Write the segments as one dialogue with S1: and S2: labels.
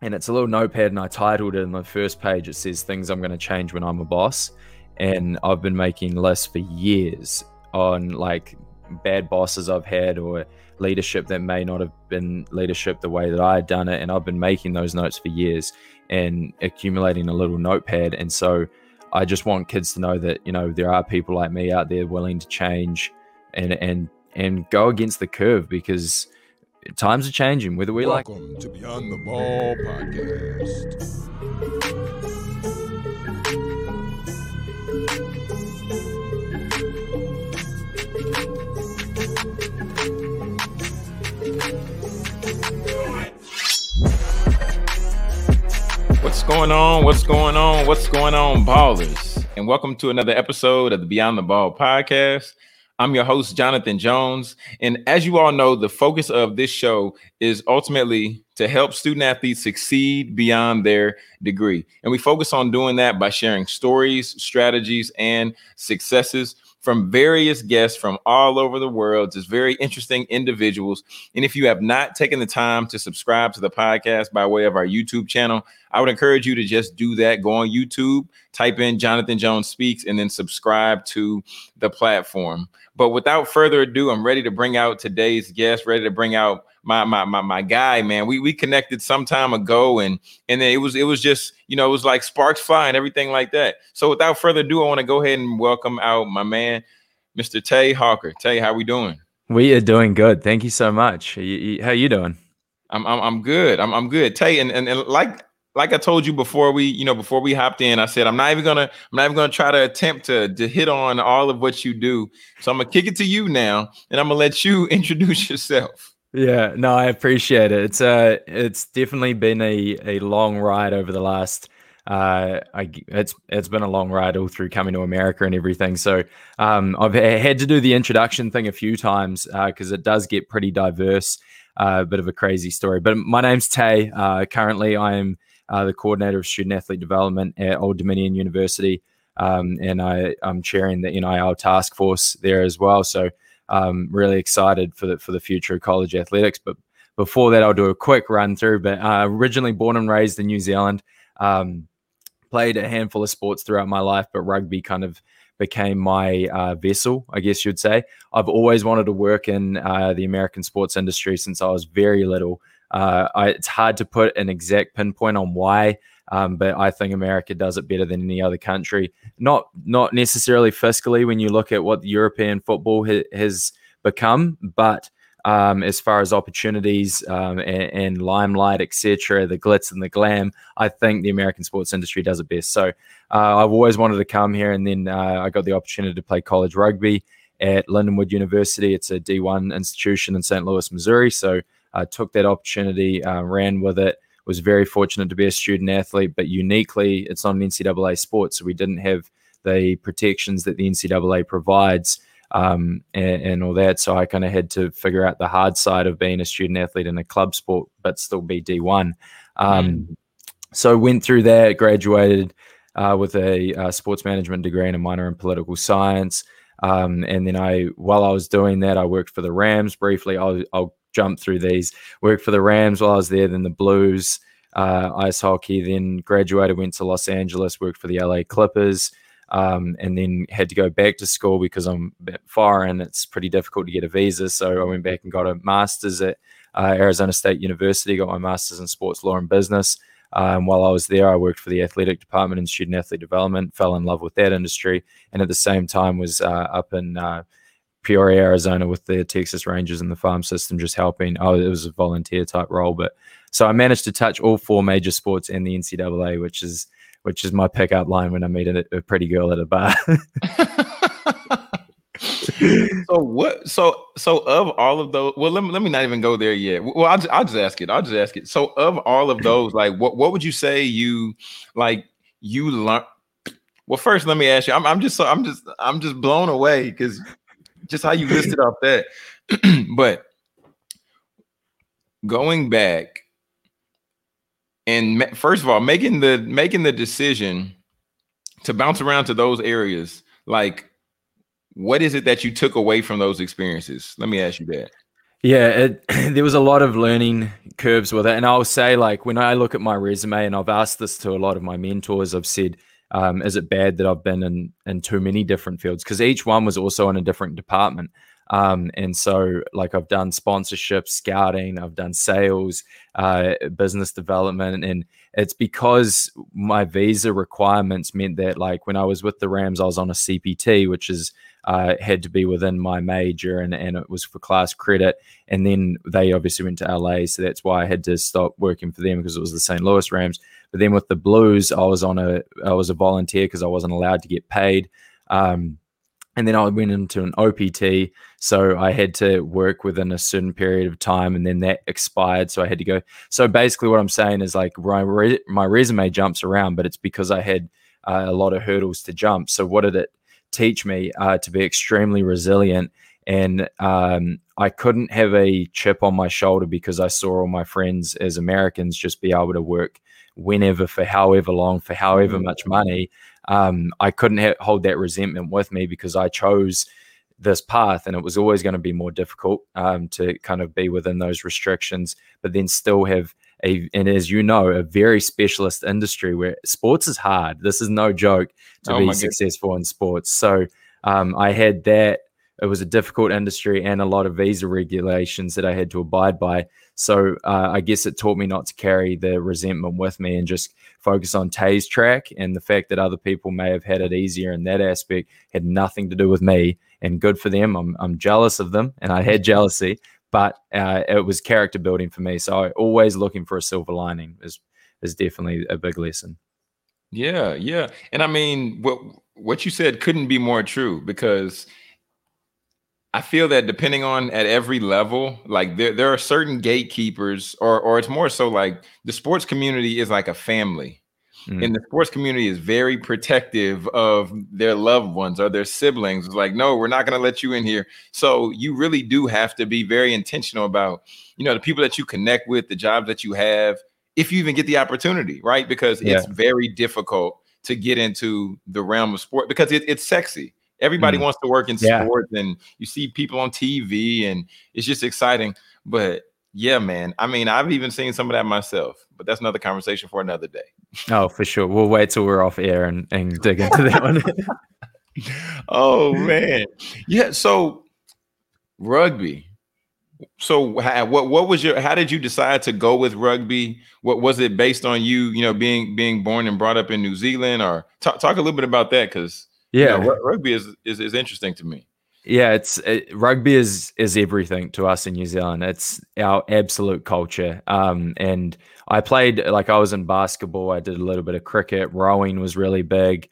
S1: and it's a little notepad, and I titled it in the first page. It says things I'm going to change when I'm a boss. And I've been making lists for years on like bad bosses I've had or leadership that may not have been leadership the way that I had done it. And I've been making those notes for years and accumulating a little notepad. And so I just want kids to know that, there are people like me out there willing to change and go against the curve, because times are changing, whether we like.
S2: Welcome to Beyond the Ball podcast.
S3: What's going on? What's going on? What's going on, ballers? And welcome to another episode of the Beyond the Ball podcast. I'm your host, Jonathan Jones. And as you all know, the focus of this show is ultimately to help student athletes succeed beyond their degree. And we focus on doing that by sharing stories, strategies, and successes from various guests from all over the world, just very interesting individuals. And if you have not taken the time to subscribe to the podcast by way of our YouTube channel, I would encourage you to just do that. Go on YouTube, type in Jonathan Jones Speaks, and then subscribe to the platform. But without further ado, I'm ready to bring out today's guest, ready to bring out my guy, man. We connected some time ago, and then it was just, it was like sparks flying, everything like that. So without further ado, I want to go ahead and welcome out my man, Mr. Tay Hawker. Tay, how we doing?
S1: We are doing good. Thank you so much. How you doing?
S3: I'm good. I'm good. Tay, and like I told you before we hopped in, I said I'm not even gonna try to attempt to hit on all of what you do. So I'm gonna kick it to you now, and I'm gonna let you introduce yourself.
S1: Yeah, no, I appreciate it. It's definitely been a long ride over the last. It's been a long ride all through coming to America and everything. So I've had to do the introduction thing a few times because it does get pretty diverse. Bit of a crazy story. But my name's Tay. Currently, I am the coordinator of student athlete development at Old Dominion University, and I'm chairing the NIL task force there as well. So really excited for the future of college athletics. But before that, I'll do a quick run through. But originally born and raised in New Zealand, played a handful of sports throughout my life, but rugby kind of became my vessel, I guess you'd say. I've always wanted to work in the American sports industry since I was very little. It's hard to put an exact pinpoint on why, but I think America does it better than any other country. Not necessarily fiscally when you look at what European football has become, but as far as opportunities and limelight, etc., the glitz and the glam, I think the American sports industry does it best. So I've always wanted to come here, and then I got the opportunity to play college rugby at Lindenwood University. It's a D1 institution in St. Louis, Missouri. So I took that opportunity, ran with it, was very fortunate to be a student athlete, but uniquely, it's not an NCAA sport, so we didn't have the protections that the NCAA provides and all that. So I kind of had to figure out the hard side of being a student athlete in a club sport, but still be D1. So went through that, graduated with a sports management degree and a minor in political science. And then while I was doing that, I worked for the Rams briefly. I'll jump through these. Worked for the Rams while I was there, then the Blues, ice hockey, then graduated, went to Los Angeles, worked for the LA Clippers, and then had to go back to school because I'm a bit foreign. It's pretty difficult to get a visa. So I went back and got a master's at Arizona State University, got my master's in sports law and business. And while I was there, I worked for the athletic department and student athlete development, fell in love with that industry. And at the same time was up in Peoria, Arizona with the Texas Rangers and the farm system, just helping. It was a volunteer type role. But so I managed to touch all four major sports and the NCAA, which is my pickup line when I meet a pretty girl at a bar.
S3: So of all of those, well, let me not even go there yet. Well, I'll just ask it. So of all of those, like, what would you say you learned? Well, first, let me ask you. I'm just blown away because just how you listed off that. But going back and first of all, making the decision to bounce around to those areas, like, what is it that you took away from those experiences? Let me ask you that.
S1: Yeah, there was a lot of learning curves with it. And I'll say, like, when I look at my resume, and I've asked this to a lot of my mentors, I've said, is it bad that I've been in too many different fields? Because each one was also in a different department. And so, like, I've done sponsorship, scouting, I've done sales, business development. And it's because my visa requirements meant that, like, when I was with the Rams, I was on a CPT, which is had to be within my major, and it was for class credit. And then they obviously went to LA, so that's why I had to stop working for them, because it was the St. Louis Rams. But then with the Blues, I was a volunteer because I wasn't allowed to get paid. And then I went into an OPT, so I had to work within a certain period of time, and then that expired, so I had to go. So basically, what I'm saying is, like, my resume jumps around, but it's because I had a lot of hurdles to jump. So what did it teach me? To be extremely resilient. And I couldn't have a chip on my shoulder because I saw all my friends as Americans just be able to work whenever, for however long, for however much money. I couldn't hold that resentment with me because I chose this path, and it was always going to be more difficult to kind of be within those restrictions, but then still have and as you know, a very specialist industry where sports is hard. This is no joke to be successful in sports. So I had that. It was a difficult industry and a lot of visa regulations that I had to abide by. So I guess it taught me not to carry the resentment with me and just focus on Tay's track. And the fact that other people may have had it easier in that aspect had nothing to do with me. And good for them. I'm jealous of them, and I had jealousy, but it was character building for me. So always looking for a silver lining is definitely a big lesson.
S3: Yeah, yeah. And I mean, what you said couldn't be more true, because I feel that depending on at every level, like there are certain gatekeepers, or it's more so like the sports community is like a family. And the sports community is very protective of their loved ones or their siblings. It's like, no, we're not going to let you in here. So you really do have to be very intentional about, the people that you connect with, the jobs that you have, if you even get the opportunity, right? Because it's very difficult to get into the realm of sport because it's sexy. Everybody wants to work in sports, and you see people on TV, and it's just exciting. But yeah, man, I mean, I've even seen some of that myself, but that's another conversation for another day.
S1: Oh, for sure. We'll wait till we're off air and dig into that one.
S3: Oh, man. Yeah. So rugby. So what was how did you decide to go with rugby? What was it based on you, being born and brought up in New Zealand, or talk a little bit about that? Cause rugby is interesting to me.
S1: Yeah, rugby is everything to us in New Zealand. It's our absolute culture. And I played, like, I was in basketball. I did a little bit of cricket. Rowing was really big.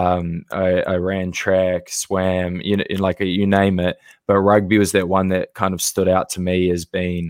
S1: I ran track, swam, you name it. But rugby was that one that kind of stood out to me as being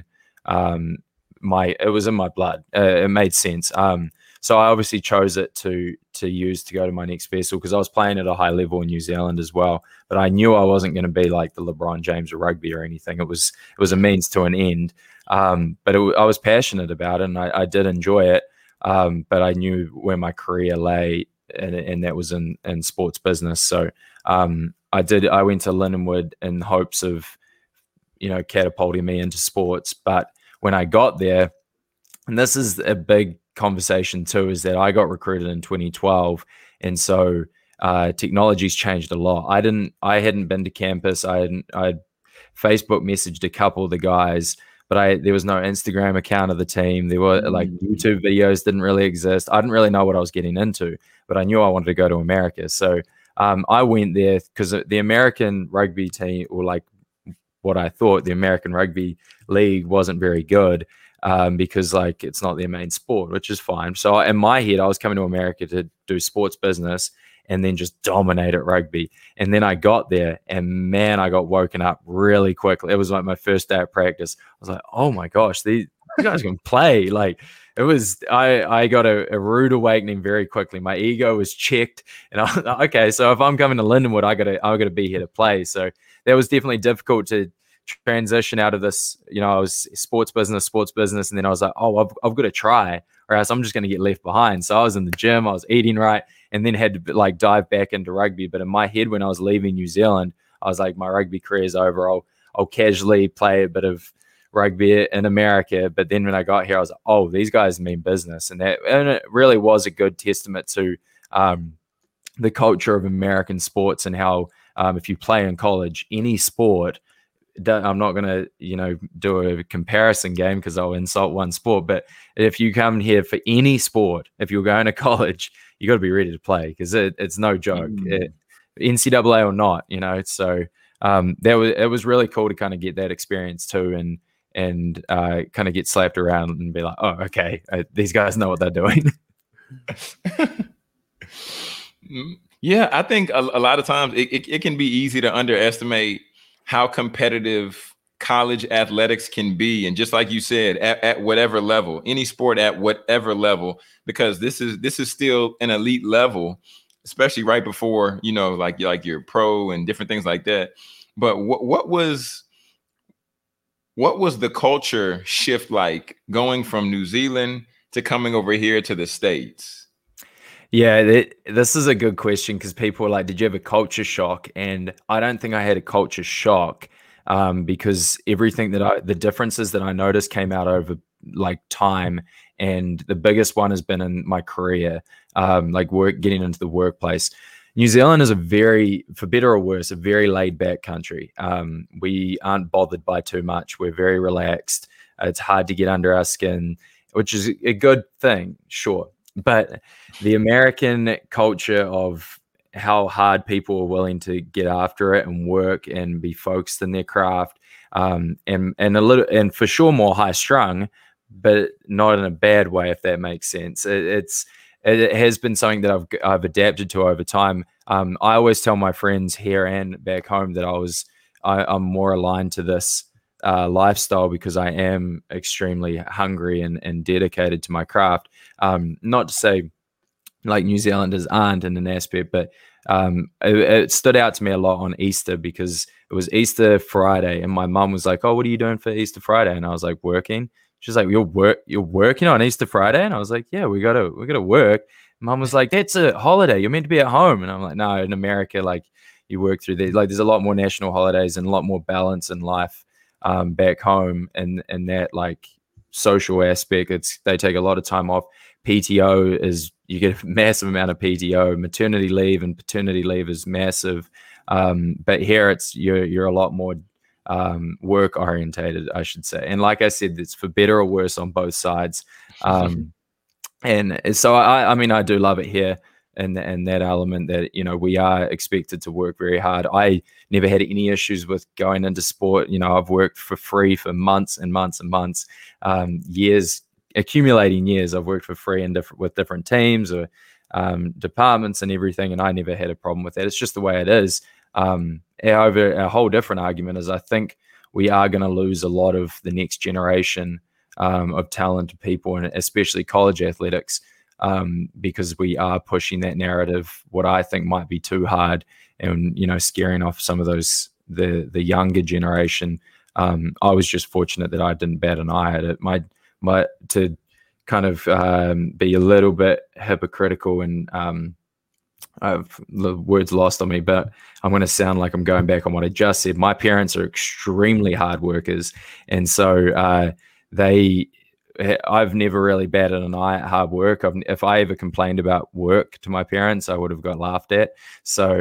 S1: it was in my blood. It made sense. So I obviously chose it to use to go to my next vessel because I was playing at a high level in New Zealand as well. But I knew I wasn't going to be like the LeBron James of rugby or anything. It was a means to an end. But I was passionate about it, and I did enjoy it. But I knew where my career lay, and that was in sports business. So I went to Lindenwood in hopes of, catapulting me into sports. But when I got there, and this is a big conversation too, is that I got recruited in 2012, and so technology's changed a lot. I hadn't been to campus. I had Facebook messaged a couple of the guys, but there was no Instagram account of the team. There were like YouTube videos didn't really exist. I didn't really know what I was getting into, but I knew I wanted to go to America. So I went there because the American rugby team, or like what I thought, the American Rugby League wasn't very good. Because like it's not their main sport, which is fine. So in my head, I was coming to America to do sports business and then just dominate at rugby. And then I got there, and man, I got woken up really quickly. It was like my first day of practice. I was like, oh my gosh, these guys can play. Like it was, I got a rude awakening very quickly. My ego was checked, and I was like, okay, so if I'm coming to Lindenwood, I gotta be here to play. So that was definitely difficult to transition out of this. I was sports business, and then I was like, oh, I've got to try, or else I'm just going to get left behind. So I was in the gym, I was eating right, and then had to like dive back into rugby. But in my head, when I was leaving New Zealand, I was like, my rugby career is over. I'll casually play a bit of rugby in America. But then when I got here, I was like, oh, these guys mean business. And it really was a good testament to the culture of American sports and how if you play in college, any sport, I'm not going to, do a comparison game because I'll insult one sport. But if you come here for any sport, if you're going to college, you got to be ready to play because it's no joke, NCAA or not, So it was really cool to kind of get that experience too, and kind of get slapped around and be like, oh, okay, these guys know what they're doing.
S3: Yeah, I think a lot of times it can be easy to underestimate how competitive college athletics can be. And just like you said, at whatever level, any sport at whatever level, because this is still an elite level, especially right before, like your pro and different things like that. But what was the culture shift like going from New Zealand to coming over here to the States?
S1: Yeah, this is a good question because people are like, did you have a culture shock? And I don't think I had a culture shock because everything the differences that I noticed came out over like time. And the biggest one has been in my career, getting into the workplace. New Zealand is for better or worse, a very laid back country. We aren't bothered by too much. We're very relaxed. It's hard to get under our skin, which is a good thing, sure. But the American culture of how hard people are willing to get after it and work and be focused in their craft, and for sure more high strung, but not in a bad way, if that makes sense. It has been something that I've adapted to over time. I always tell my friends here and back home that I'm more aligned to this lifestyle because I am extremely hungry and dedicated to my craft. Not to say like New Zealanders aren't in an aspect, but it stood out to me a lot on Easter because it was Easter Friday and my mum was like, oh, what are you doing for Easter Friday? And I was like, working. She's like, you're working on Easter Friday? And I was like, yeah, we gotta work. Mum was like, that's a holiday. You're meant to be at home. And I'm like, no, in America, like you work through there. Like there's a lot more national holidays and a lot more balance in life back home, and that like social aspect. They take a lot of time off. PTO is, you get a massive amount of PTO. Maternity leave and paternity leave is massive. But here you're a lot more work orientated, I should say. And like I said, it's for better or worse on both sides. And so I do love it here. And that element that, we are expected to work very hard. I never had any issues with going into sport. I've worked for free for months and months and months, years, accumulating years. I've worked for free with different teams or departments and everything, and I never had a problem with that. It's just the way it is. However, a whole different argument is I think we are going to lose a lot of the next generation of talented people, and especially college athletics, because we are pushing that narrative, what I think might be too hard, and scaring off some of those the younger generation. I was just fortunate that I didn't bat an eye at it. My to kind of be a little bit hypocritical, and the words lost on me, but I'm going to sound like I'm going back on what I just said. My parents are extremely hard workers, and so I've never really batted an eye at hard work. If I ever complained about work to my parents, I would have got laughed at. So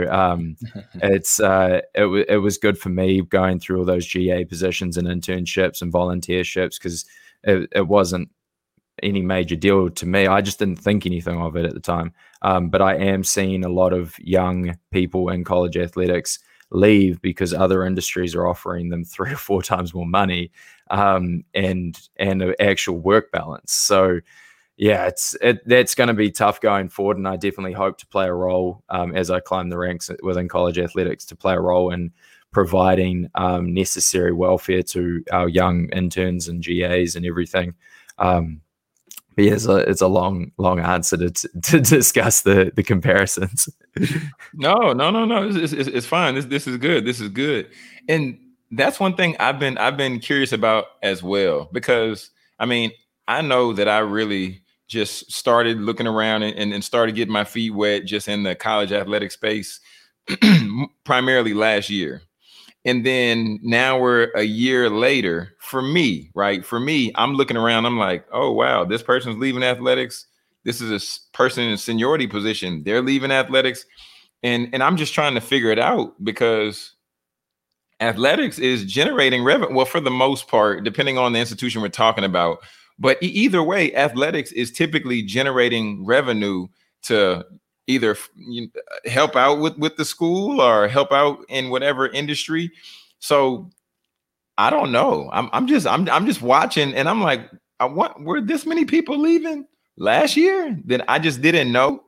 S1: it was good for me going through all those GA positions and internships and volunteerships, because it wasn't any major deal to me. I just didn't think anything of it at the time. But I am seeing a lot of young people in college athletics leave because other industries are offering them 3 or 4 times more money and an actual work balance. So yeah, that's going to be tough going forward, and I definitely hope to play a role as I climb the ranks within college athletics, to play a role in providing necessary welfare to our young interns and GAs and everything. But yeah, it's a long answer to discuss the comparisons.
S3: No. It's fine. This is good. This is good. And that's one thing I've been curious about as well, because I know that I really just started looking around and started getting my feet wet just in the college athletic space primarily last year. And then now we're a year later. For me, right? For me, I'm looking around. I'm like, oh, wow, this person's leaving athletics. This is a person in a seniority position. They're leaving athletics. And I'm just trying to figure it out, because athletics is generating revenue. Well, for the most part, depending on the institution we're talking about. But either way, athletics is typically generating revenue to either help out with the school or help out in whatever industry. So I don't know. I'm just watching, and I'm like, were this many people leaving last year that I just didn't know?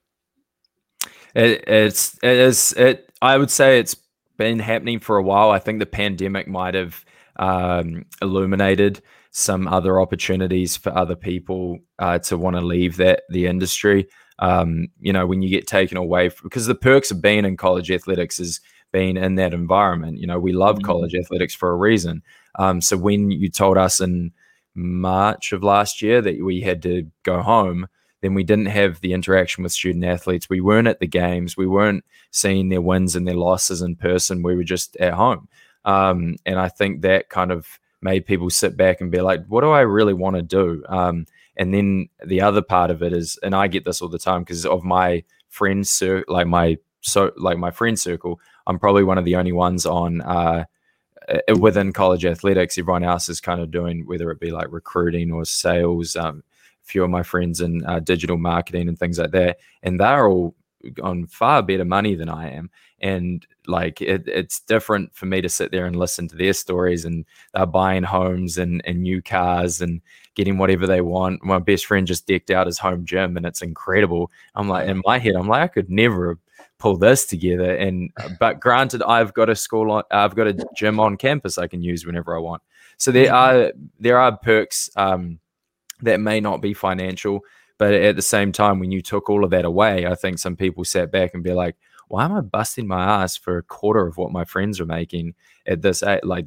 S1: I would say it's been happening for a while. I think the pandemic might have illuminated some other opportunities for other people to want to leave the industry. When you get taken away because the perks of being in college athletics is being in that environment. We love college athletics for a reason. So when you told us in March of last year that we had to go home, then we didn't have the interaction with student athletes. We weren't at the games. We weren't seeing their wins and their losses in person. We were just at home. And I think that kind of made people sit back and be like, what do I really want to do? And then the other part of it is, and I get this all the time because of my friends circle, like my friend circle, I'm probably one of the only ones on within college athletics. Everyone else is kind of doing, whether it be like recruiting or sales, few of my friends in digital marketing and things like that, and they're all on far better money than I am. And like it's different for me to sit there and listen to their stories, and they're buying homes and new cars and getting whatever they want. My best friend just decked out his home gym, and it's incredible. I'm like, in my head, I'm like, I could never pull this together. But granted, I've got a gym on campus I can use whenever I want. So there are perks that may not be financial, but at the same time, when you took all of that away, I think some people sat back and be like, why am I busting my ass for a quarter of what my friends are making at this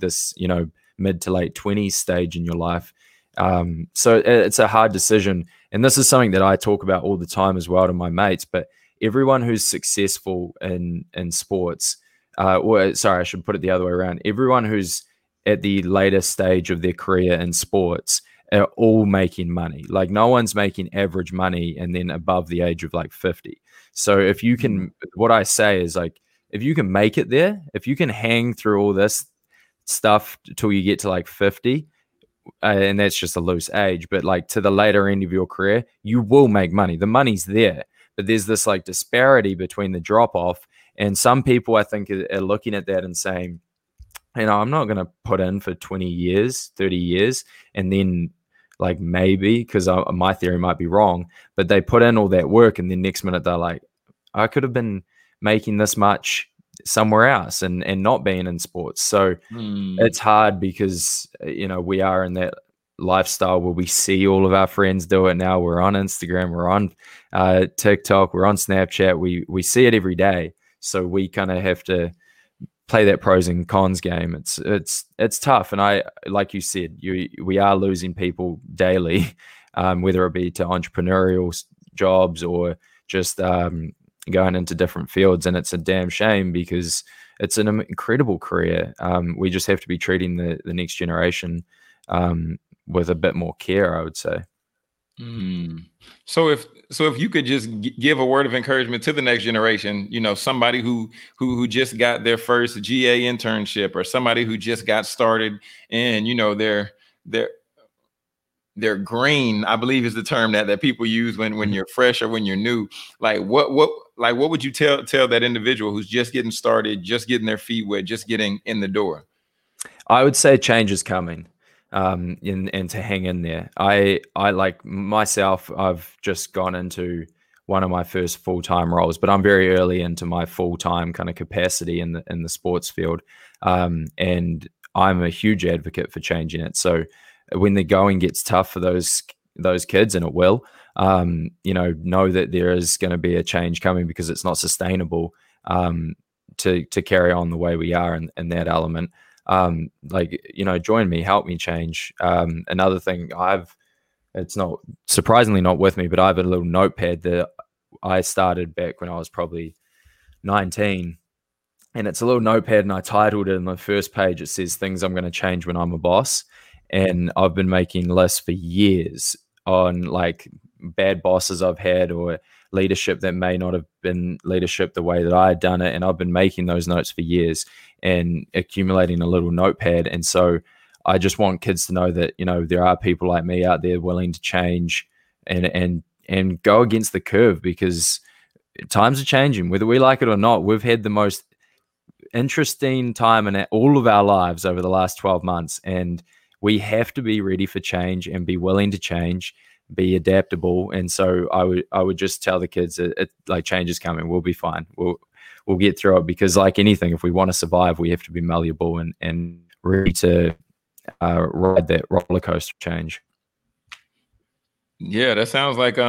S1: mid to late 20s stage in your life? So it's a hard decision. And this is something that I talk about all the time as well to my mates, but everyone who's successful in sports, I should put it the other way around. Everyone who's at the later stage of their career in sports are all making money. Like no one's making average money and then above the age of like 50. So if you can, what I say is like, if you can make it there, if you can hang through all this stuff till you get to like 50, and that's just a loose age, but like to the later end of your career, you will make money. The money's there, but there's this like disparity between the drop off. And some people I think are looking at that and saying, I'm not going to put in for 20 years, 30 years, and then like maybe, because my theory might be wrong, but they put in all that work and then next minute they're like, I could have been making this much somewhere else and not being in sports. So it's hard because, we are in that lifestyle where we see all of our friends do it now. We're on Instagram, we're on TikTok, we're on Snapchat. We see it every day. So we kind of have to play that pros and cons game. It's tough, and I, like you said, we are losing people daily, whether it be to entrepreneurial jobs or just going into different fields, and it's a damn shame because it's an incredible career. We just have to be treating the next generation with a bit more care, I would say.
S3: So if you could just give a word of encouragement to the next generation, somebody who just got their first GA internship, or somebody who just got started and they're green, I believe is the term that people use when you're fresh or when you're new. Like what would you tell that individual who's just getting started, just getting their feet wet, just getting in the door?
S1: I would say change is coming. And to hang in there. I like myself, I've just gone into one of my first full-time roles, but I'm very early into my full-time kind of capacity in the sports field. And I'm a huge advocate for changing it. So when the going gets tough for those kids, and it will, know that there is going to be a change coming because it's not sustainable to carry on the way we are in that element. Join me, help me change. Another thing it's not surprisingly not with me, but I have a little notepad that I started back when I was probably 19. and it's a little notepad, and I titled it in the first page. It says things I'm going to change when I'm a boss. And I've been making lists for years on like bad bosses I've had or leadership that may not have been leadership the way that I had done it. And I've been making those notes for years and accumulating a little notepad. And so I just want kids to know that, you know, there are people like me out there willing to change and go against the curve, because times are changing, whether we like it or not. We've had the most interesting time in all of our lives over the last 12 months. And we have to be ready for change and be willing to change, be adaptable. And so I would just tell the kids that like change is coming. We'll be fine. We'll get through it, because like anything, if we want to survive, we have to be malleable and ready to ride that roller coaster change.
S3: Yeah, that sounds like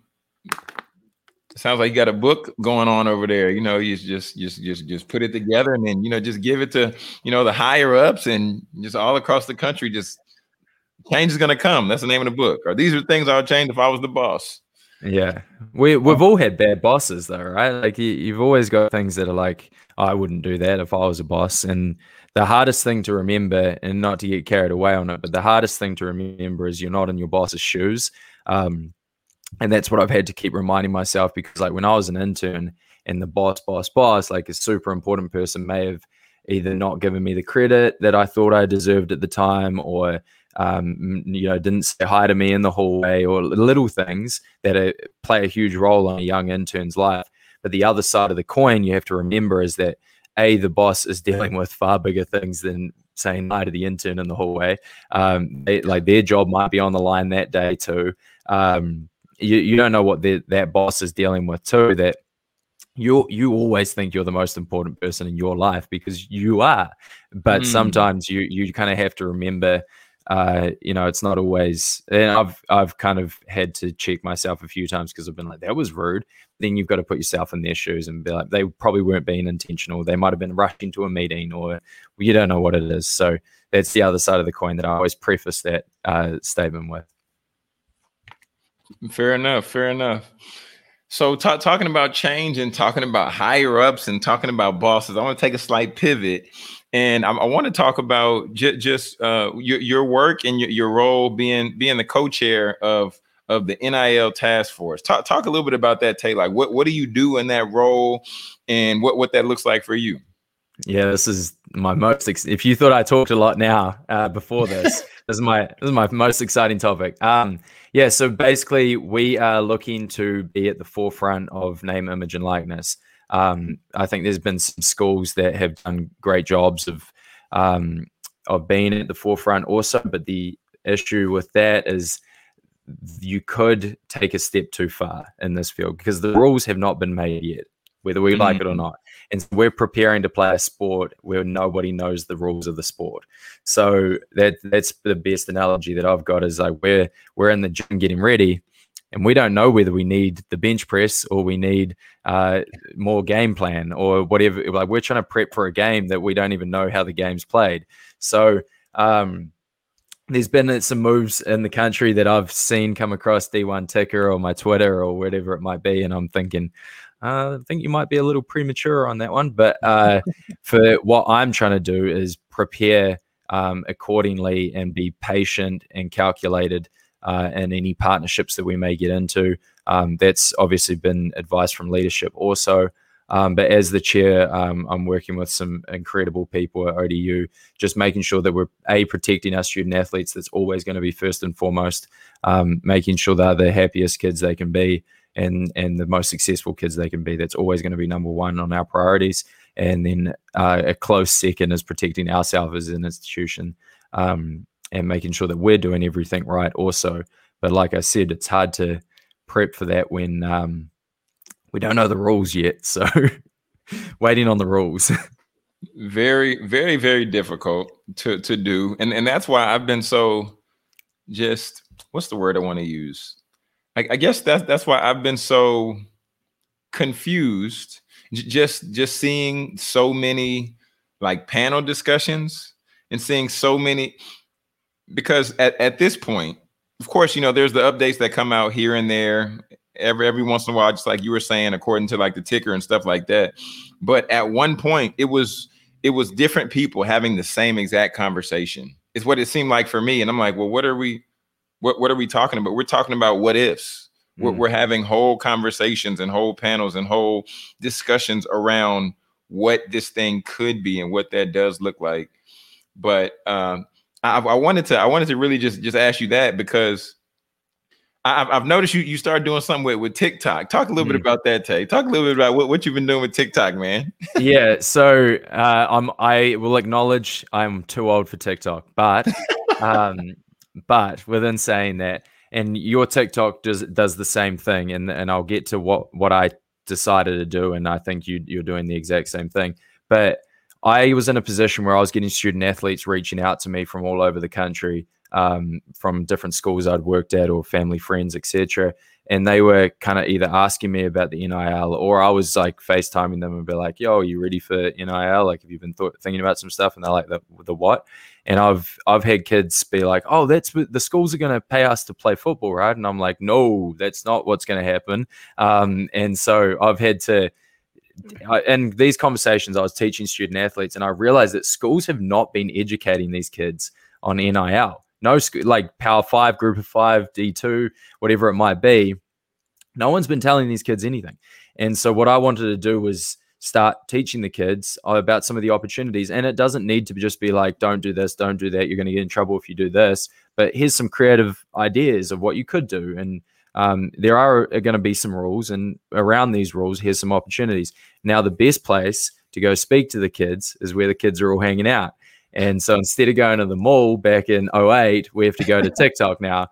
S3: you got a book going on over there. You know, you just put it together, and then, you know, just give it to, you know, the higher ups, and just all across the country. Just change is gonna come. That's the name of the book. Or these are things I would change if I was the boss.
S1: Yeah, we've all had bad bosses though, right? Like you've always got things that are like, oh, I wouldn't do that if I was a boss. And the hardest thing to remember, and not to get carried away on it, but the hardest thing to remember is you're not in your boss's shoes. And that's what I've had to keep reminding myself, because like when I was an intern and the boss, like a super important person may have either not given me the credit that I thought I deserved at the time, or you know, didn't say hi to me in the hallway, or little things that play a huge role in a young intern's life. But the other side of the coin you have to remember is that the boss is dealing with far bigger things than saying hi to the intern in the hallway. Like their job might be on the line that day too. You don't know what that boss is dealing with too, that you always think you're the most important person in your life, because you are. But sometimes you kind of have to remember, you know, it's not always. And I've kind of had to check myself a few times, because I've been like, that was rude. Then you've got to put yourself in their shoes and be like, they probably weren't being intentional. They might have been rushing to a meeting, or you don't know what it is. So that's the other side of the coin that I always preface that statement with.
S3: Fair enough. So talking about change and talking about higher ups and talking about bosses, I want to take a slight pivot, and I want to talk about just your work and your role being the co-chair of the NIL task force. Talk a little bit about that, Tay. Like what do you do in that role, and what that looks like for you?
S1: Yeah, this is my most. If you thought I talked a lot now before this, this is my most exciting topic. Yeah, so basically, we are looking to be at the forefront of name, image, and likeness. I think there's been some schools that have done great jobs of being at the forefront also, but the issue with that is you could take a step too far in this field, because the rules have not been made yet, whether we like it or not. And so we're preparing to play a sport where nobody knows the rules of the sport. So that's the best analogy that I've got, is like we're in the gym getting ready, and we don't know whether we need the bench press or we need more game plan or whatever. Like we're trying to prep for a game that we don't even know how the game's played. So there's been some moves in the country that I've seen come across D1 Ticker or my Twitter or whatever it might be, and I'm thinking, I think you might be a little premature on that one. But for what I'm trying to do is prepare accordingly and be patient and calculated in any partnerships that we may get into. That's obviously been advice from leadership also. But as the chair, I'm working with some incredible people at ODU, just making sure that we're protecting our student athletes. That's always going to be first and foremost, making sure they're the happiest kids they can be and the most successful kids they can be. That's always going to be number one on our priorities. And then a close second is protecting ourselves as an institution and making sure that we're doing everything right also. But like I said, it's hard to prep for that when we don't know the rules yet. So waiting on the rules.
S3: Very, very, very difficult to do. And that's why I've been so just, what's the word I want to use? I guess that's why I've been so confused just seeing so many like panel discussions and seeing so many, because at this point, of course, you know, there's the updates that come out here and there every once in a while, just like you were saying, according to like the ticker and stuff like that. But at one point, it was different people having the same exact conversation. It's what it seemed like for me. And I'm like, well, what are we talking about? We're talking about what ifs. We're having whole conversations and whole panels and whole discussions around what this thing could be and what that does look like. But I wanted to really just ask you that, because I've noticed you started doing something with TikTok. Talk a little bit about that, Tay. Talk a little bit about what you've been doing with TikTok, man.
S1: Yeah, so I will acknowledge I'm too old for TikTok, but within saying that, and your TikTok does the same thing, and I'll get to what I decided to do, and I think you're doing the exact same thing. But I was in a position where I was getting student athletes reaching out to me from all over the country, from different schools I'd worked at or family friends, etc. And they were kind of either asking me about the NIL, or I was like FaceTiming them and be like, yo, are you ready for NIL? Like, have you been thinking about some stuff? And they're like, the what? And I've had kids be like, oh, that's the schools are going to pay us to play football, right? And I'm like, no, that's not what's going to happen. And so I've had to, in these conversations, I was teaching student athletes, and I realized that schools have not been educating these kids on NIL. No, like Power 5, Group of 5, D2, whatever it might be. No one's been telling these kids anything. And so what I wanted to do was start teaching the kids about some of the opportunities. And it doesn't need to just be like, don't do this, don't do that. You're going to get in trouble if you do this. But here's some creative ideas of what you could do. And there are going to be some rules. And around these rules, here's some opportunities. Now, the best place to go speak to the kids is where the kids are all hanging out. And so instead of going to the mall back in 2008, we have to go to TikTok now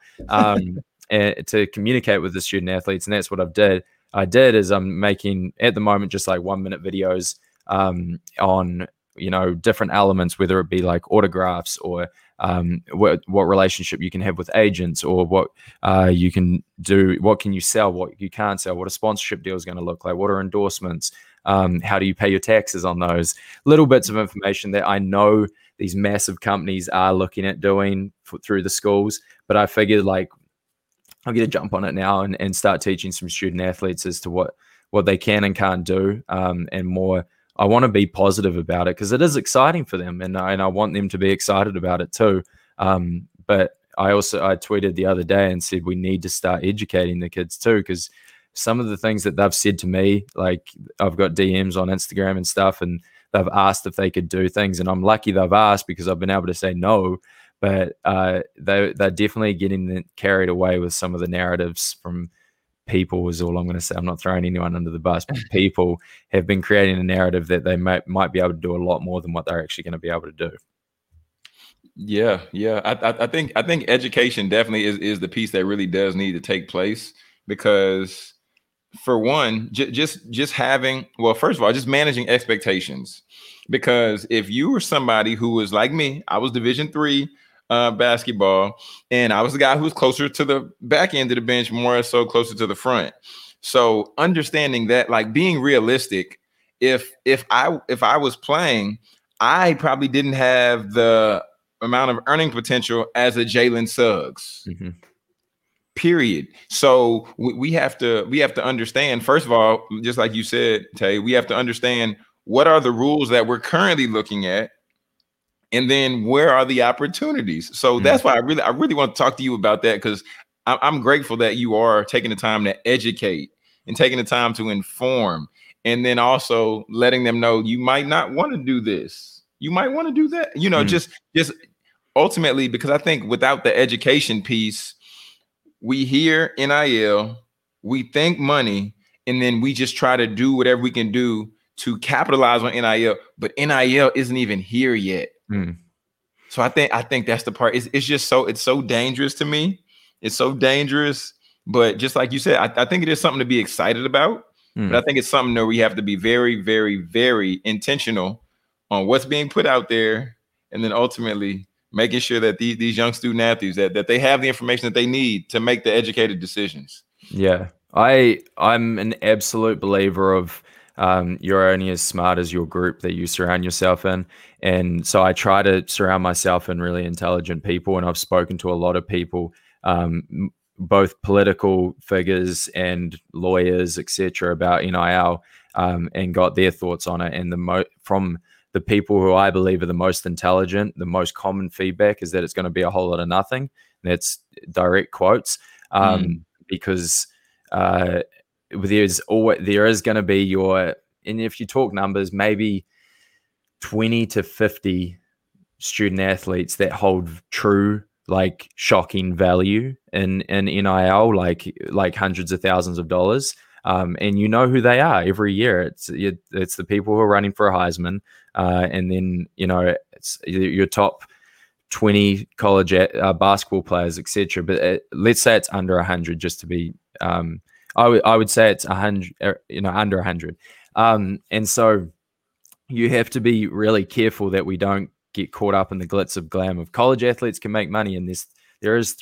S1: to communicate with the student athletes. And that's what I did is I'm making, at the moment, just like 1-minute videos on, different elements, whether it be like autographs or what relationship you can have with agents, or what you can do, what can you sell, what you can't sell, what a sponsorship deal is going to look like, what are endorsements, how do you pay your taxes on those little bits of information that I know these massive companies are looking at doing through the schools. But I figured like I'll get a jump on it now and start teaching some student athletes as to what they can and can't do, and more. I want to be positive about it because it is exciting for them, and I want them to be excited about it too. But I tweeted the other day and said we need to start educating the kids too, because some of the things that they've said to me, like I've got DMs on Instagram and stuff, and they've asked if they could do things, and I'm lucky they've asked because I've been able to say no. But they're definitely getting carried away with some of the narratives from people, is all I'm going to say. I'm not throwing anyone under the bus, but people have been creating a narrative that they might be able to do a lot more than what they're actually going to be able to do.
S3: Yeah. I think education definitely is the piece that really does need to take place, because for one, just having, well, first of all, just managing expectations. Because if you were somebody who was like me, I was Division III basketball, and I was the guy who was closer to the back end of the bench, more so closer to the front. So understanding that, like being realistic, if I was playing, I probably didn't have the amount of earning potential as a Jalen Suggs. Mm-hmm. Period. So we have to understand, first of all, just like you said, Tay, we have to understand what are the rules that we're currently looking at, and then where are the opportunities. So that's why I really want to talk to you about that, because I'm grateful that you are taking the time to educate and taking the time to inform, and then also letting them know you might not want to do this, you might want to do that. Just ultimately, because I think without the education piece, we hear NIL, we think money, and then we just try to do whatever we can do to capitalize on NIL, but NIL isn't even here yet. So I think that's the part. It's so dangerous to me. It's so dangerous. But just like you said, I think it is something to be excited about. But I think it's something that we have to be very, very, very intentional on what's being put out there, and then ultimately making sure that these young student athletes that they have the information that they need to make the educated decisions.
S1: Yeah, I'm an absolute believer of you're only as smart as your group that you surround yourself in. And so I try to surround myself in really intelligent people. And I've spoken to a lot of people, both political figures and lawyers, etc., about NIL, and got their thoughts on it. And from the people who I believe are the most intelligent, the most common feedback is that it's going to be a whole lot of nothing. That's direct quotes, because there is going to be and if you talk numbers, maybe 20 to 50 student athletes that hold true, like shocking value in NIL, like hundreds of thousands of dollars. And you know who they are every year. It's the people who are running for a Heisman, and then it's your top 20 college basketball players, etc. But let's say it's under 100, just to be. I would say it's 100, under 100. And so you have to be really careful that we don't get caught up in the glitz of glam of college athletes can make money, and there is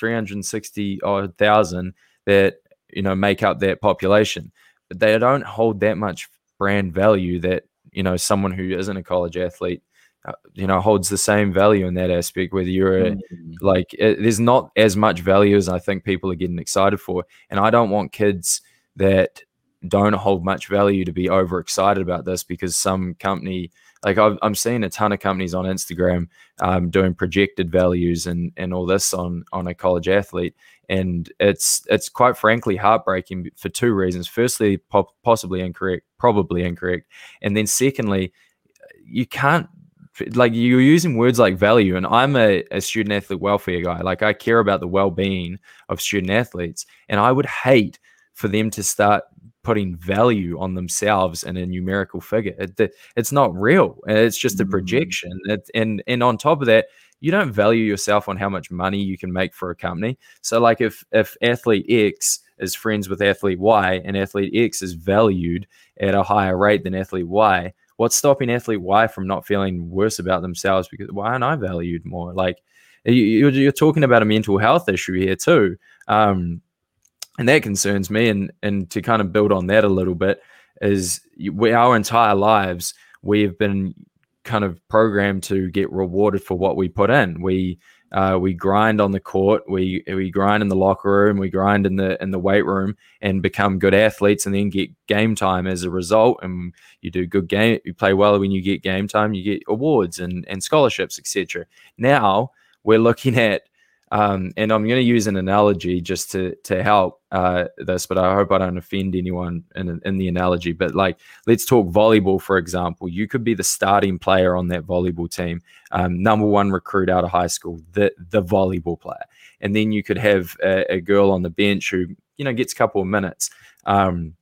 S1: 360,000 that make up that population, but they don't hold that much brand value that someone who isn't a college athlete holds the same value in that aspect. Whether you're there's not as much value as I think people are getting excited for, and I don't want kids that don't hold much value to be overexcited about this, because some company, like I'm seeing a ton of companies on Instagram doing projected values and all this on a college athlete, and it's quite frankly heartbreaking for two reasons. Firstly, probably incorrect, and then secondly, you can't, like, you're using words like value, and I'm a student athlete welfare guy. Like, I care about the well-being of student athletes, and I would hate for them to start putting value on themselves in a numerical figure. It's not real. It's just a projection. And on top of that, you don't value yourself on how much money you can make for a company. So like if athlete X is friends with athlete Y and athlete X is valued at a higher rate than athlete Y, what's stopping athlete Y from not feeling worse about themselves because why aren't I valued more? Like, you're talking about a mental health issue here too. And that concerns me. And to kind of build on that a little bit is our entire lives, we've been kind of programmed to get rewarded for what we put in. We grind on the court, we grind in the locker room, we grind in the weight room and become good athletes, and then get game time as a result. And you do good game, you play well when you get game time, you get awards and scholarships, etc. Now we're looking at and I'm going to use an analogy just to help this, but I hope I don't offend anyone in the analogy. But like, let's talk volleyball, for example. You could be the starting player on that volleyball team, number one recruit out of high school, the volleyball player. And then you could have a girl on the bench who, gets a couple of minutes, in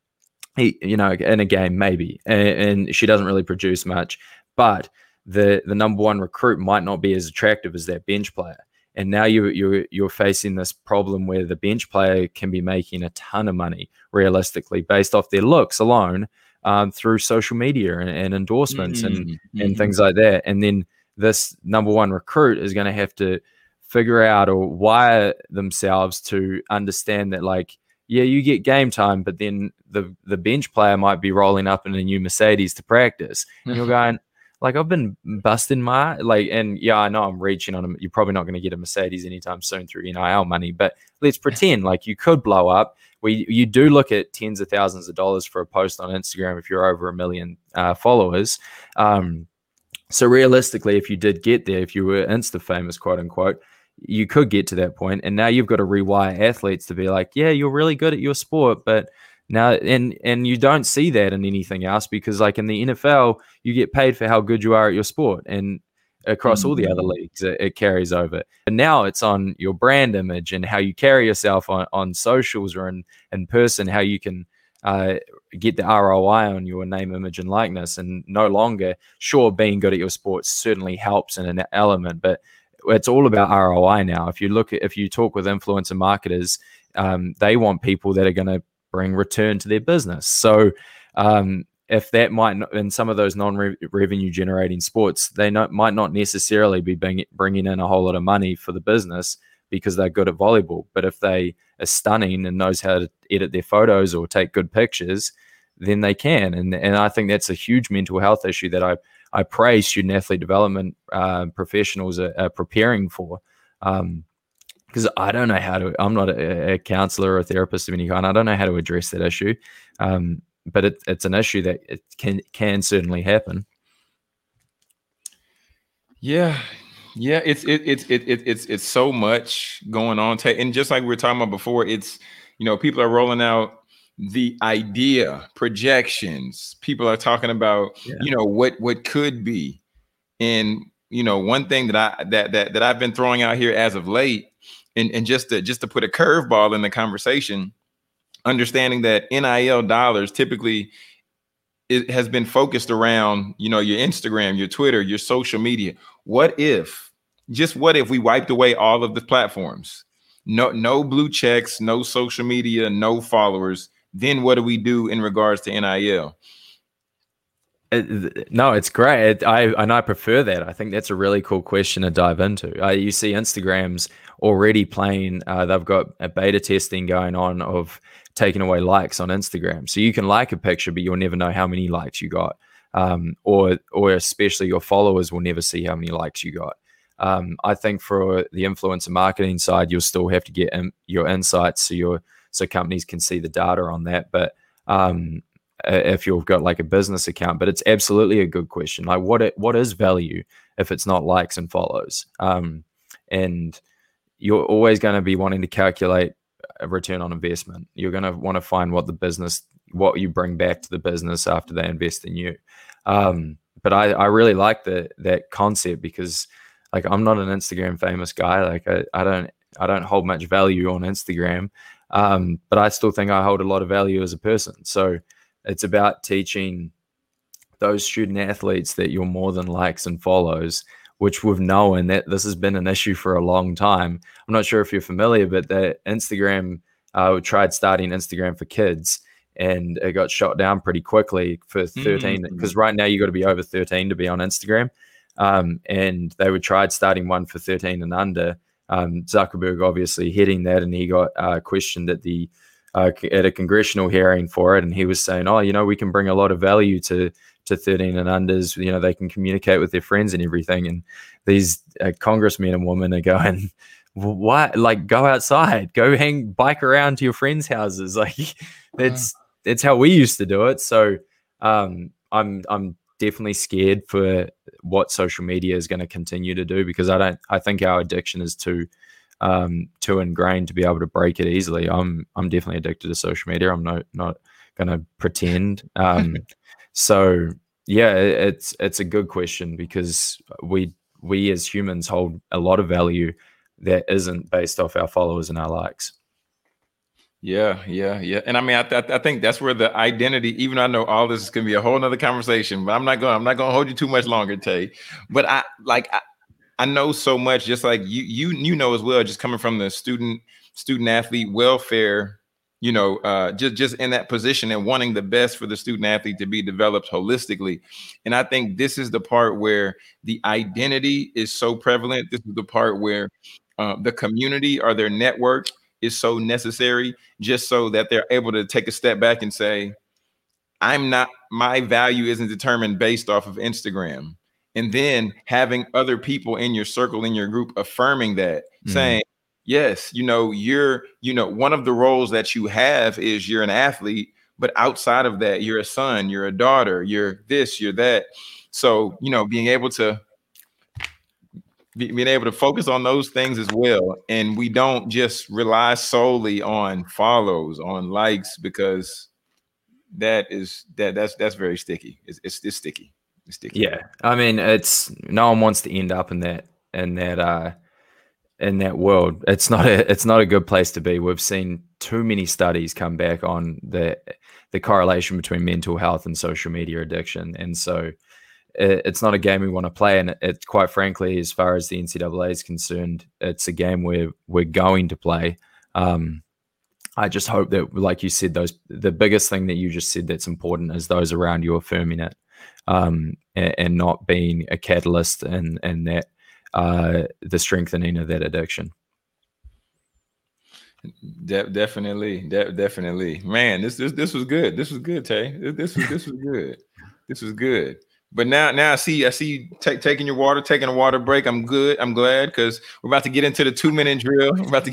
S1: a game maybe, and she doesn't really produce much. But the number one recruit might not be as attractive as that bench player. And now you're facing this problem where the bench player can be making a ton of money realistically based off their looks alone, through social media and endorsements and things like that. And then this number one recruit is going to have to figure out or wire themselves to understand that, like, yeah, you get game time, but then the bench player might be rolling up in a new Mercedes to practice. And you're going, like, I've been busting and yeah, I know I'm reaching on them. You're probably not going to get a Mercedes anytime soon through NIL money, but let's pretend like you could blow up. You do look at tens of thousands of dollars for a post on Instagram if you're over 1 million followers. So realistically, if you did get there, if you were Insta famous, quote unquote, you could get to that point. And now you've got to rewire athletes to be like, yeah, you're really good at your sport, but now, and you don't see that in anything else, because like in the NFL, you get paid for how good you are at your sport, and across all the other leagues, it carries over. And now it's on your brand image and how you carry yourself on socials or in person, how you can get the ROI on your name, image, and likeness. And no longer, sure, being good at your sport certainly helps in an element, but it's all about ROI now. If you talk with influencer marketers, they want people that are going to bring return to their business. So if that might not, in some of those non-revenue generating sports, they might not necessarily be bringing in a whole lot of money for the business because they're good at volleyball. But if they are stunning and knows how to edit their photos or take good pictures, then they can. And I think that's a huge mental health issue that I pray student athlete development professionals are preparing for. because I don't know how to. I'm not a counselor or a therapist of any kind. I don't know how to address that issue, but it's an issue that it can certainly happen.
S3: Yeah, yeah, it's so much going on, and just like we were talking about before, it's people are rolling out the idea projections. People are talking about what could be, and one thing that I've been throwing out here as of late, and just to put a curveball in the conversation, understanding that NIL dollars typically it has been focused around, your Instagram, your Twitter, your social media. What if we wiped away all of the platforms? No blue checks, no social media, no followers. Then what do we do in regards to NIL?
S1: No, it's great. I prefer that. I think that's a really cool question to dive into. You see Instagram's already playing. They've got a beta testing going on of taking away likes on Instagram. So you can like a picture, but you'll never know how many likes you got. Or especially your followers will never see how many likes you got. I think for the influencer marketing side, you'll still have to get your insights so companies can see the data on that. But if you've got like a business account, but it's absolutely a good question. Like what is value if it's not likes and follows? And you're always going to be wanting to calculate a return on investment. You're going to want to find what you bring back to the business after they invest in you. But I really like that concept because like I'm not an Instagram famous guy. Like I don't hold much value on Instagram. But I still think I hold a lot of value as a person. So it's about teaching those student athletes that you're more than likes and follows, which we've known that this has been an issue for a long time. I'm not sure if you're familiar, but that Instagram tried starting Instagram for kids and it got shot down pretty quickly for 13, because right now you got to be over 13 to be on Instagram. And they tried starting one for 13 and under. Zuckerberg obviously heading that, and he got questioned at a congressional hearing for it, and he was saying, we can bring a lot of value to 13 and unders. They can communicate with their friends and everything. And these congressmen and women are going, what? Like, go outside, go bike around to your friends' houses. Like that's how we used to do it. So I'm definitely scared for what social media is going to continue to do, because I think our addiction is too ingrained to be able to break it easily. I'm definitely addicted to social media. I'm not going to pretend. So yeah, it's a good question, because we as humans hold a lot of value that isn't based off our followers and our likes.
S3: Yeah. And I mean, I think that's where the identity, even though I know all this is going to be a whole nother conversation, but I'm not going to hold you too much longer, Tay. But I know so much, just like you know as well, just coming from the student athlete welfare, just in that position and wanting the best for the student athlete to be developed holistically. And I think this is the part where the identity is so prevalent. This is the part where the community or their network is so necessary, just so that they're able to take a step back and say, my value isn't determined based off of Instagram. And then having other people in your circle, in your group, affirming that, saying, yes, you're, one of the roles that you have is you're an athlete, but outside of that, you're a son, you're a daughter, you're this, you're that. So, being able to focus on those things as well. And we don't just rely solely on follows, on likes, because that's very sticky. It's sticky. It's sticky.
S1: Yeah. I mean, no one wants to end up in that world. It's not a good place to be. We've seen too many studies come back on the correlation between mental health and social media addiction. And so it's not a game we want to play. And it's quite frankly, as far as the NCAA is concerned, it's a game we're going to play. I just hope that, like you said, the biggest thing that you just said that's important is those around you affirming it, and not being a catalyst and that the strengthening of that addiction.
S3: Definitely. Man, this was good. This was good, Tay. This was good. This was good. But now I see you taking a water break. I'm good. I'm glad because we're about to get into the 2-minute drill.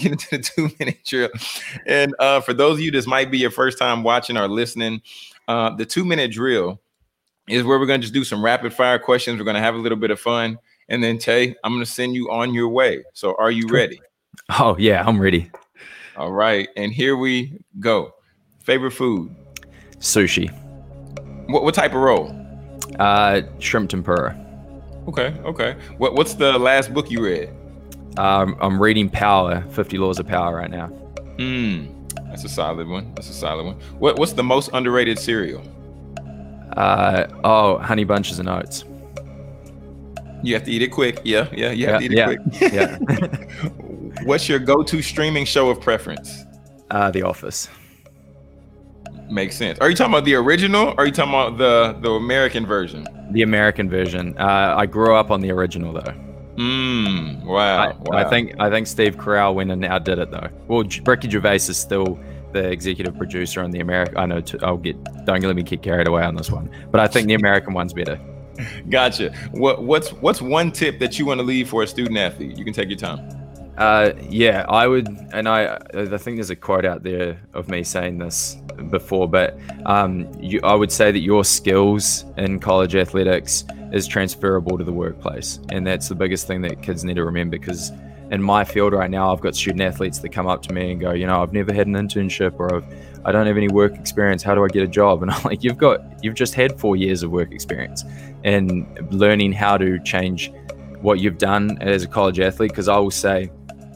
S3: And for those of you, this might be your first time watching or listening. The 2-minute drill is where we're going to just do some rapid fire questions. We're going to have a little bit of fun. And then Tay, I'm going to send you on your way. So are you ready?
S1: Oh yeah, I'm ready.
S3: All right. And here we go. Favorite food?
S1: Sushi.
S3: What type of roll?
S1: Shrimp tempura.
S3: Okay. What's the last book you read?
S1: I'm reading Power, 50 Laws of Power right now.
S3: That's a solid one. What's the most underrated cereal?
S1: Honey Bunches of Oats.
S3: You have to eat it quick. Yeah. You have to eat it quick.
S1: Yeah.
S3: What's your go-to streaming show of preference?
S1: The Office.
S3: Makes sense. Are you talking about the original or are you talking about the American version?
S1: The American version. I grew up on the original though.
S3: Wow.
S1: I think Steve Carell went and outdid it though. Well, Ricky Gervais is still the executive producer on the American. I know. Don't let me get carried away on this one, but I think the American one's better.
S3: Gotcha. What's one tip that you want to leave for a student athlete? You can take your time.
S1: I would, and I think there's a quote out there of me saying this before, but I would say that your skills in college athletics is transferable to the workplace, and that's the biggest thing that kids need to remember. Because in my field right now, I've got student athletes that come up to me and go, I've never had an internship, or I don't have any work experience. How do I get a job? And I'm like, you've just had 4 years of work experience, and learning how to change what you've done as a college athlete. Because I will say,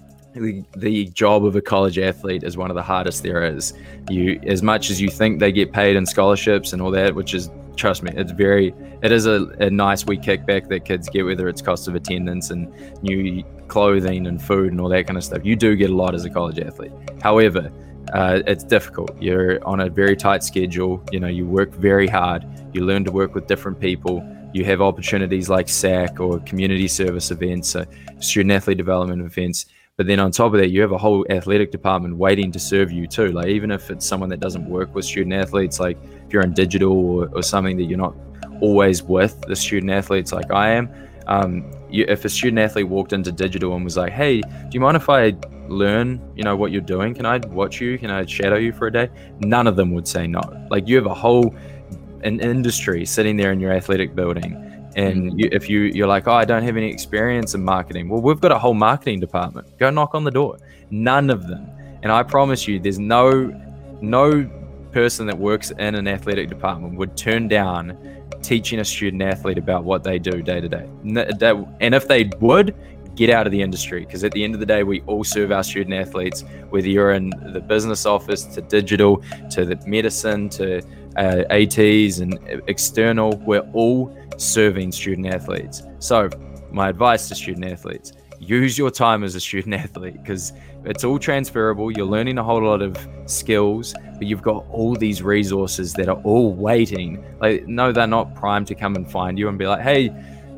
S1: the job of a college athlete is one of the hardest there is. As much as you think they get paid in scholarships and all that, which is, trust me, it is a nice wee kickback that kids get, whether it's cost of attendance and new clothing and food and all that kind of stuff. You do get a lot as a college athlete. However, it's difficult. You're on a very tight schedule. You work very hard. You learn to work with different people. You have opportunities like SAC or community service events, student athlete development events. But then on top of that, you have a whole athletic department waiting to serve you too. Like, even if it's someone that doesn't work with student athletes, like if you're in digital or something that you're not always with the student athletes like I am, if a student athlete walked into digital and was like, hey, do you mind if I learn, what you're doing? Can I watch you? Can I shadow you for a day? None of them would say no. Like, you have a whole an industry sitting there in your athletic building. And if you're like, I don't have any experience in marketing. Well, we've got a whole marketing department. Go knock on the door. None of them. And I promise you, there's no person that works in an athletic department would turn down teaching a student athlete about what they do day to day. And if they would, get out of the industry. Because at the end of the day, we all serve our student athletes, whether you're in the business office, to digital, to the medicine, to ATs and external, we're all serving student athletes. So my advice to student athletes, use your time as a student athlete, because it's all transferable. You're learning a whole lot of skills, but you've got all these resources that are all waiting. Like, no, they're not primed to come and find you and be like, hey,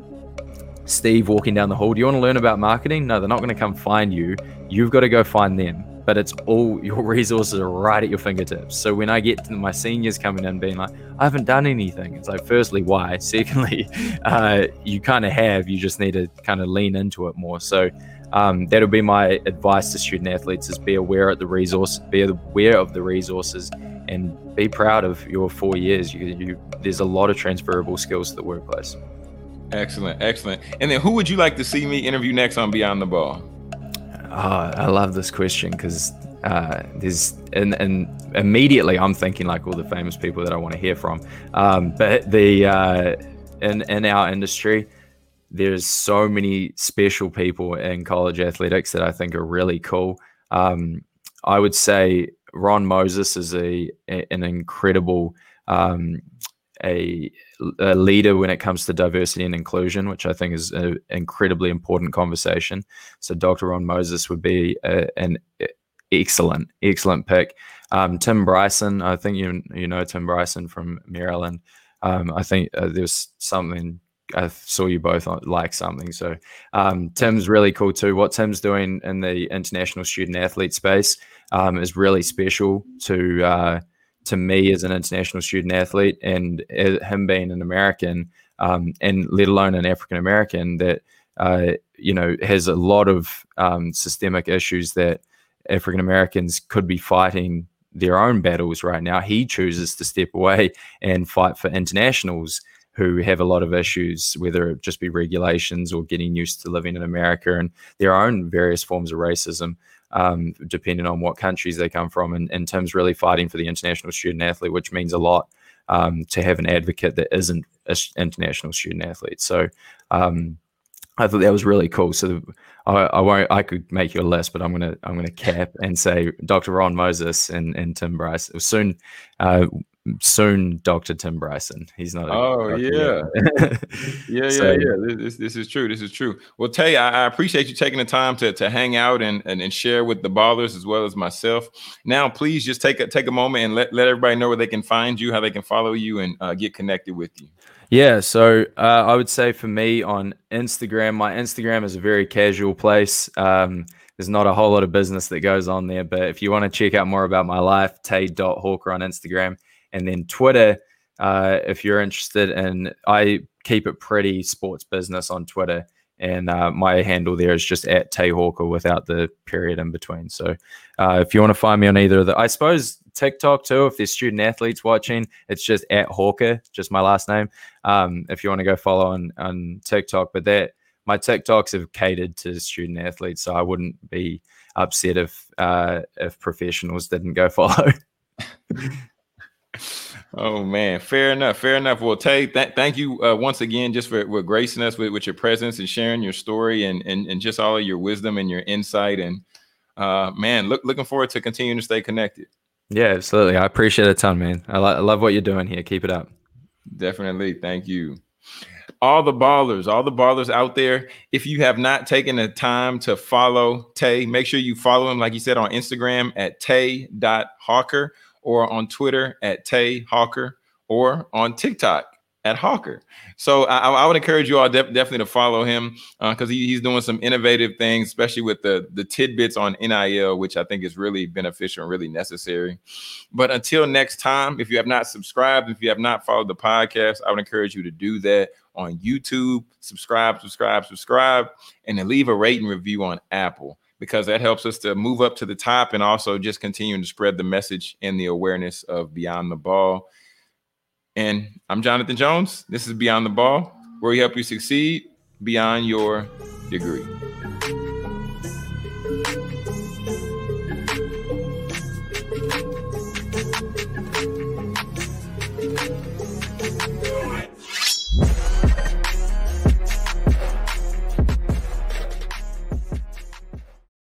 S1: Steve walking down the hall, do you want to learn about marketing? No, they're not going to come find you. You've got to go find them. But it's all, your resources are right at your fingertips. So when I get to my seniors coming in being like, I haven't done anything, it's like, firstly, why? Secondly, you kind of have, you just need to kind of lean into it more. So that'll be my advice to student athletes, is be aware of the resources and be proud of your 4 years. There's a lot of transferable skills to the workplace.
S3: Excellent. And then who would you like to see me interview next on Beyond the Ball?
S1: I love this question because there's and immediately I'm thinking like all the famous people that I want to hear from. But in our industry, there's so many special people in college athletics that I think are really cool. I would say Ron Moses is an incredible a leader when it comes to diversity and inclusion, which I think is an incredibly important conversation. So Dr. Ron Moses would be an excellent pick. Tim Bryson, I think you know Tim Bryson from Maryland. I think there's something, I saw you both like something. So Tim's really cool too. What Tim's doing in the international student athlete space is really special to me as an international student athlete, and him being an American, and let alone an African American that has a lot of systemic issues that African Americans could be fighting their own battles right now. He chooses to step away and fight for internationals who have a lot of issues, whether it just be regulations or getting used to living in America and their own various forms of racism, depending on what countries they come from. And Tim's really fighting for the international student athlete, which means a lot to have an advocate that isn't an international student athlete. So I thought that was really cool. So I could make you a list, but I'm gonna cap and say Dr. Ron Moses and Tim Bryson. Soon Dr. Tim Bryson. He's not.
S3: Yeah. This is true. This is true. Well, Tay, I appreciate you taking the time to hang out and share with the ballers as well as myself. Now, please just take a moment and let everybody know where they can find you, how they can follow you, and get connected with you.
S1: Yeah, so I would say for me on Instagram, my Instagram is a very casual place. There's not a whole lot of business that goes on there, but if you want to check out more about my life, tay.hawker on Instagram. And then Twitter, if you're interested in, I keep it pretty sports business on Twitter. And my handle there is just @TayHawker without the period in between. So if you want to find me on either of the, I suppose TikTok too, if there's student athletes watching, it's just @Hawker, just my last name. If you want to go follow on TikTok, but my TikToks have catered to student athletes, so I wouldn't be upset if professionals didn't go follow.
S3: Oh man, fair enough. Well, Tay, thank you once again just for gracing us with your presence and sharing your story and just all of your wisdom and your insight. And man, looking forward to continuing to stay connected.
S1: Yeah, absolutely. I appreciate it a ton, man. I love what you're doing here. Keep it up.
S3: Definitely. Thank you. All the ballers out there, if you have not taken the time to follow Tay, make sure you follow him, like you said, on Instagram @tay.hawker, or on Twitter @TayHawker, or on TikTok @Hawker. So I would encourage you all definitely to follow him because he's doing some innovative things, especially with the tidbits on NIL, which I think is really beneficial and really necessary. But until next time, if you have not subscribed, if you have not followed the podcast, I would encourage you to do that on YouTube. Subscribe, and then leave a rating review on Apple, because that helps us to move up to the top and also just continuing to spread the message and the awareness of Beyond the Ball. And I'm Jonathan Jones. This is Beyond the Ball, where we help you succeed beyond your degree.